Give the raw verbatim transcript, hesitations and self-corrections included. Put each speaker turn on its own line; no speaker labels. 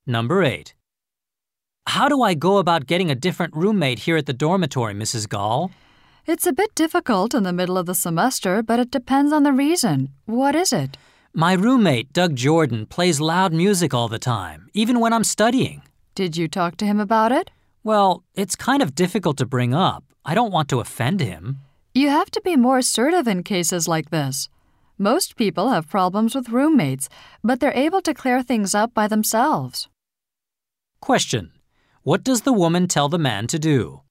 Number eight. How do I go about getting a different roommate here at the dormitory, Missus Gall?
It's a bit difficult in the middle of the semester, but it depends on the reason. What is it?
My roommate, Doug Jordan, plays loud music all the time, even when I'm studying.
Did you talk to him about it?
Well, it's kind of difficult to bring up. I don't want to offend him.
You have to be more assertive in cases like this. Most people have problems with roommates, but they're able to clear things up by themselves.
Question. What does the woman tell the man to do?